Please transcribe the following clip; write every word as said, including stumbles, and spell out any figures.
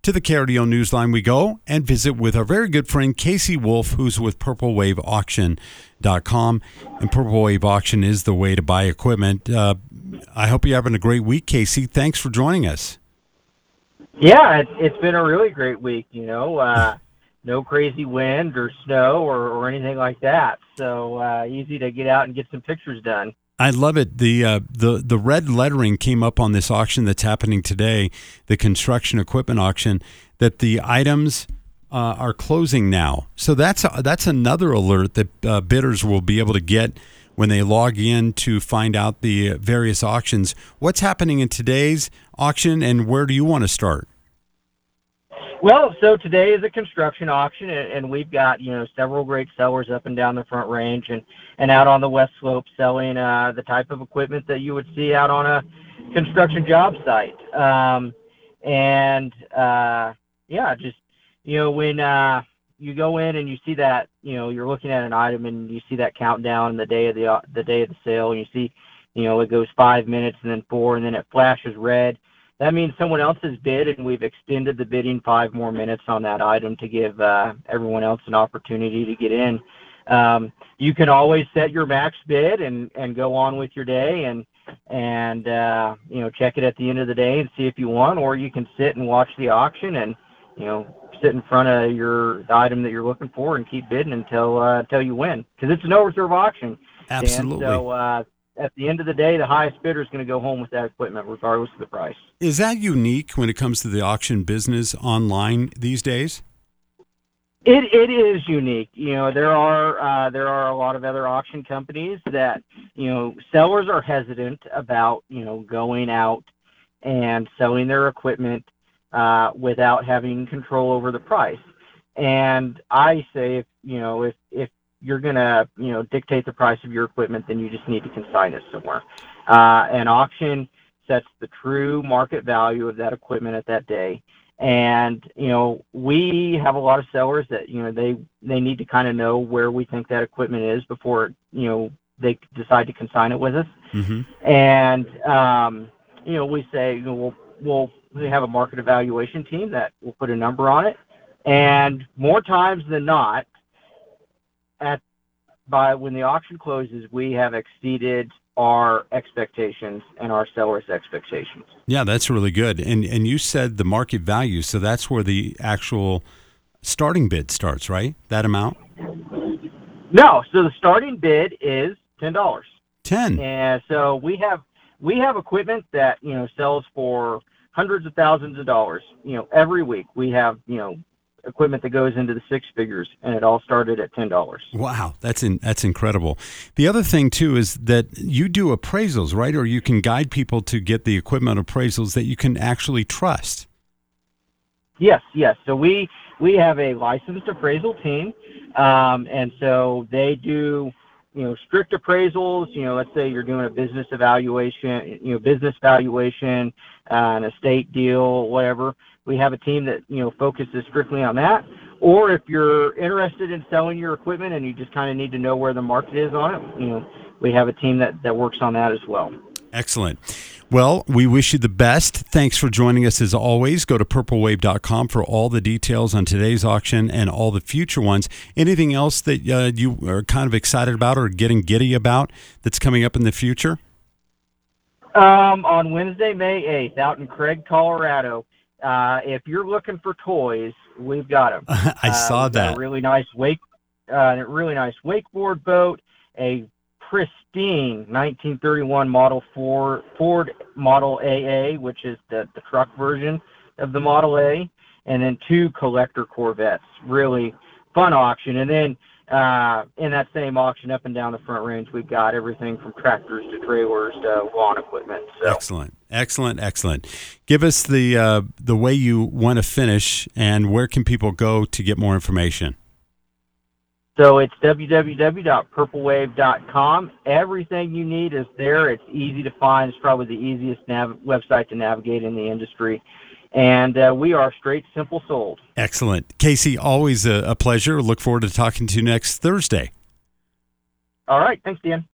To the K R D O Newsline we go and visit with our very good friend Casey Wolf, who's with Purple Wave Auction dot com. And Purple Wave Auction is the way to buy equipment. Uh, I hope you're having a great week, Casey. Thanks for joining us. Yeah, it, it's been a really great week, you know. Uh, no crazy wind or snow or, or anything like that. So uh, easy to get out and get some pictures done. I love it. The uh, the the red lettering came up on this auction that's happening today, the construction equipment auction, that the items uh, are closing now. So that's a, that's another alert that uh, bidders will be able to get when they log in to find out the various auctions. What's happening in today's auction, and where do you want to start? Well, so today is a construction auction, and we've got, you know, several great sellers up and down the Front Range and, and out on the West Slope selling uh, the type of equipment that you would see out on a construction job site. Um, and, uh, yeah, just, you know, when uh, you go in and you see that, you know, you're looking at an item and you see that countdown the day of the, uh, the day of the sale, and you see, you know, it goes five minutes and then four, and then it flashes red. That means someone else has bid, and we've extended the bidding five more minutes on that item to give uh, everyone else an opportunity to get in. Um, you can always set your max bid and, and go on with your day and, and uh, you know, check it at the end of the day and see if you won, or you can sit and watch the auction and, you know, sit in front of your the item that you're looking for and keep bidding until uh, until you win, because it's a no reserve auction. Absolutely. Dan. So uh, at the end of the day, the highest bidder is going to go home with that equipment, regardless of the price. Is that unique when it comes to the auction business online these days? It it is unique. You know, there are uh, there are a lot of other auction companies that, you know, sellers are hesitant about, you know, going out and selling their equipment uh, without having control over the price. And I say, if you know, if if you're going to, you know, dictate the price of your equipment, then you just need to consign it somewhere. Uh, an auction sets the true market value of that equipment at that day. And, you know, we have a lot of sellers that, you know, they, they need to kind of know where we think that equipment is before, you know, they decide to consign it with us. Mm-hmm. And, um, you know, we say, you know, we'll, we'll we have a market evaluation team that will put a number on it. And more times than not, at by when the auction closes, we have exceeded our expectations and our sellers' expectations. Yeah, that's really good. And and you said the market value, so that's where the actual starting bid starts, right? That amount? No, so the starting bid is ten dollars. Ten. And so we have we have equipment that, you know, sells for hundreds of thousands of dollars. You know, every week we have, you know, equipment that goes into the six figures, and it all started at ten dollars. Wow, that's in, that's incredible. The other thing too is that you do appraisals, right? Or you can guide people to get the equipment appraisals that you can actually trust. Yes, yes. So we we have a licensed appraisal team, um, and so they do, you know, strict appraisals. You know, let's say you're doing a business evaluation, you know, business valuation, uh, an estate deal, whatever. We have a team that, you know, focuses strictly on that. Or if you're interested in selling your equipment and you just kind of need to know where the market is on it, you know, we have a team that, that works on that as well. Excellent. Well, we wish you the best. Thanks for joining us as always. Go to purple wave dot com for all the details on today's auction and all the future ones. Anything else that uh, you are kind of excited about or getting giddy about that's coming up in the future? Um, on Wednesday, May eighth, out in Craig, Colorado, Uh, if you're looking for toys, we've got them. I saw uh, that. A really nice wake, uh, a really nice wakeboard boat, a pristine nineteen thirty-one Model Ford, Ford Model A A, which is the, the truck version of the Model A, and then two collector Corvettes. Really fun auction. And then uh, in that same auction up and down the Front Range, we've got everything from tractors to trailers to lawn equipment. So. Excellent, excellent, excellent. Give us the uh, the way you want to finish, and where can people go to get more information? So it's w w w dot purple wave dot com. Everything you need is there. It's easy to find. It's probably the easiest nav- website to navigate in the industry. And uh, we are straight, simple sold. Excellent. Casey, always a, a pleasure. Look forward to talking to you next Thursday. All right. Thanks, Dan.